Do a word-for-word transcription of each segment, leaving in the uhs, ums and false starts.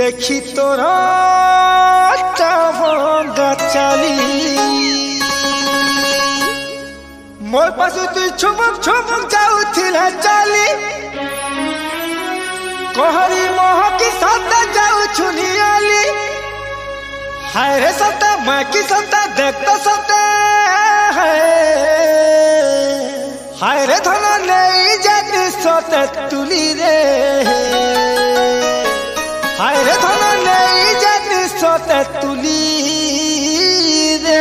देखी तोरा चाली मोर पासु तु छुमुक छुमुक जाउथिला चाली कोहरी मोह की साथ जाऊ छुनियाली हाय रे सता मैं की सता देखता सता है हाय रे धना नहीं जाती सोते तुली रे हाय रे धना नहीं जाती सोते तुली रे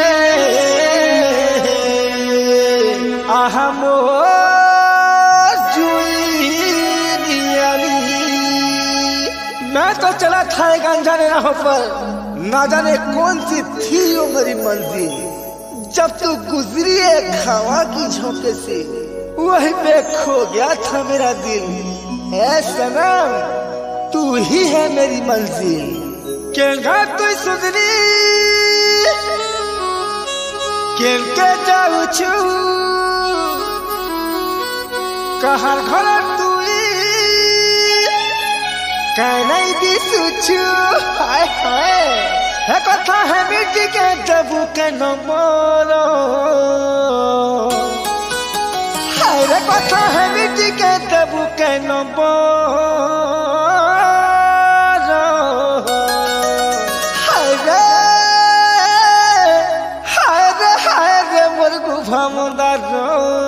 आहा मोर जुई दियाली मैं तो चला था गंजाने राहों पर ना जाने कौन सी थी वो मेरी मंजिल जब तू गुजरी एक हवा की झोंके से वहीं पे खो गया था मेरा दिल ऐ सनम तू ही है मेरी मंजिल केंगा तू सुधरी केंके जाऊ छू कहाँ घर तू कहनाई दी सुचू हाय हाय है कथा है मिट्टी के दबू के न मोरो हाय रे कथा है मिट्टी के दबू के न मोरो हाय रे हाय रे हाय रे मोर गुफा मुंदारो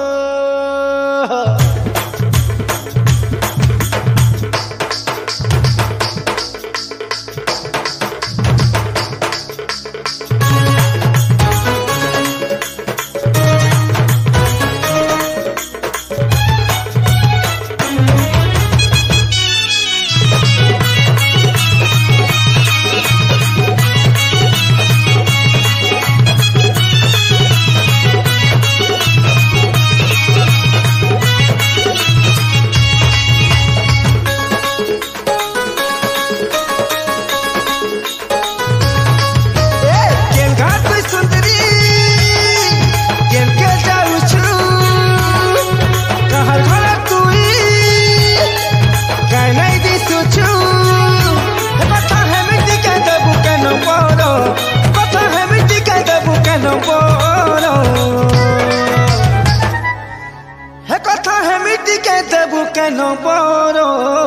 no poro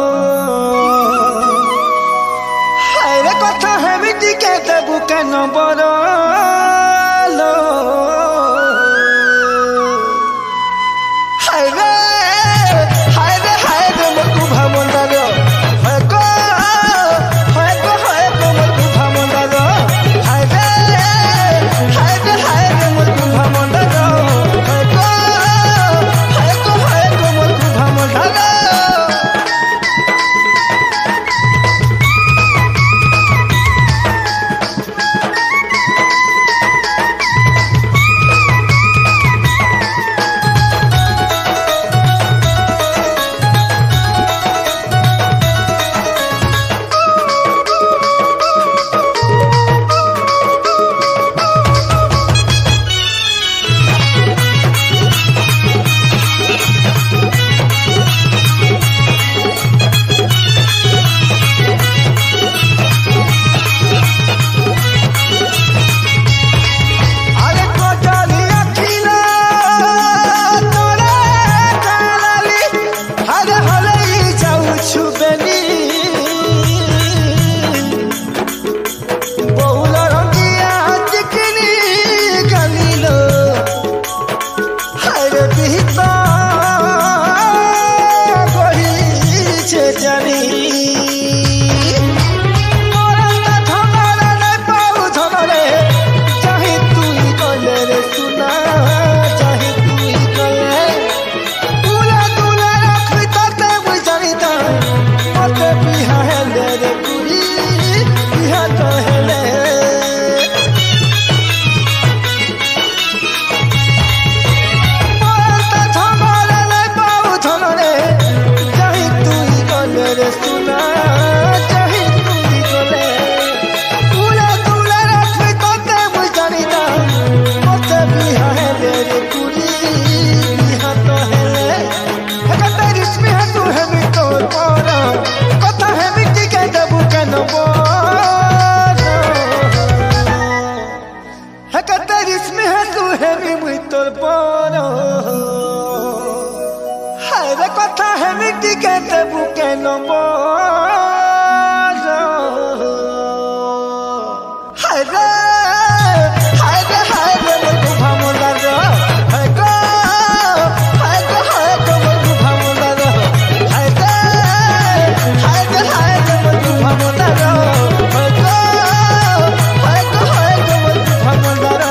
haय रे कथा है मिट्टी के दबू के न परो लो हाय रे हाय रे हाय रे मोर गुफा मुंदारो हाय को हाय को हाय को मोर गुफा मुंदारो हाय रे हाय रे हाय रे मोर गुफा मुंदारो हाय को हाय को हाय को मोर गुफा मुंदारो eres tú. que te busque no puedo. Ay, re, ay, re, ay, re, voy tu famulado. Ay, go, ay, go, ay, go, voy tu famulado. Ay, re, ay, re, ay, re, voy tu famulado. Ay, go, ay, go, ay, go, voy tu famulado.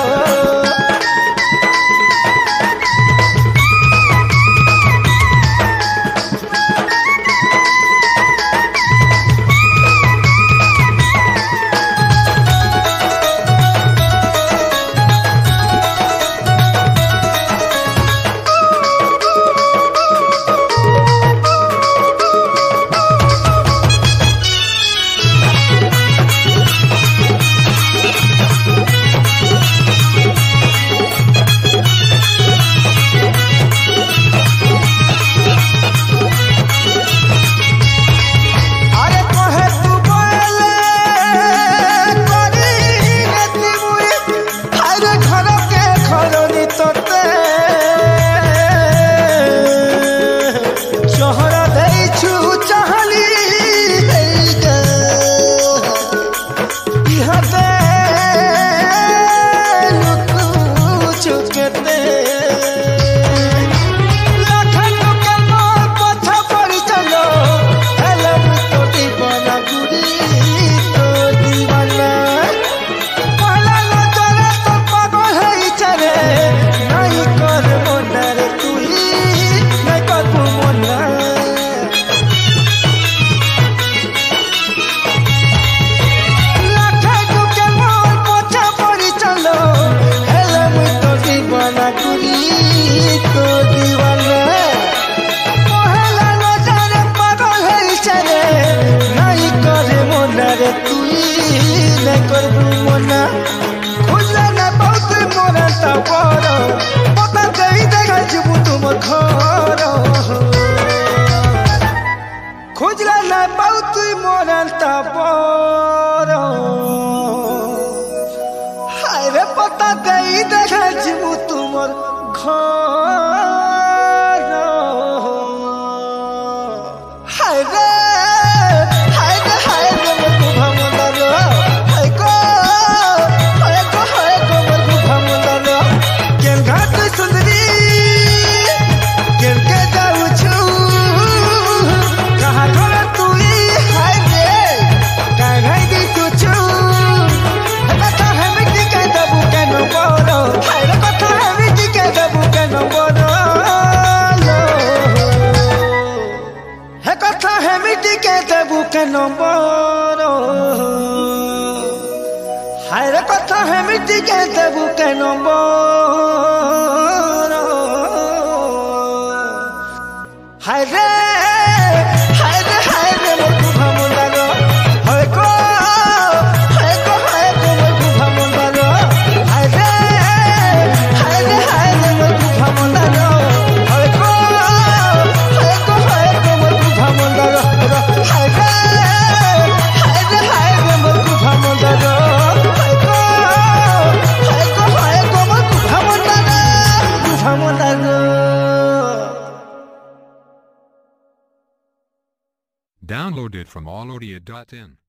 खोजला ना बहुत मोरंता परो हाय रे पता गई देखा जीवू तुमर घर हाय रे हाय रे हाय रे मोर भमंदर हाय को हाय को हाय को मोर भमंदर केन घाट सुंदरी केन के जाऊ छु कहा घर तू हाय रे काय हाय दी तू छु कथा है मिट्टी के दबू के न बोलो हाय रे कथा है मिट्टी के दबू के न बोलो है कथा है मिट्टी के दबू के न बोलो हाय रे कथा है मिट्टी के दबू के न बोलो हाय रे हाय रे हाय रे मोर भमंदर हाय को हाय को हाय को मोर भमंदर हाय रे हाय रे हाय रे मोर भमंदर हाय को हाय को हाय को मोर भमंदर हाय रे हाय रे हाय रे मोर भमंदर हाय को हाय को हाय को मोर भमंदर भमंदर Downloaded from all audio dot in.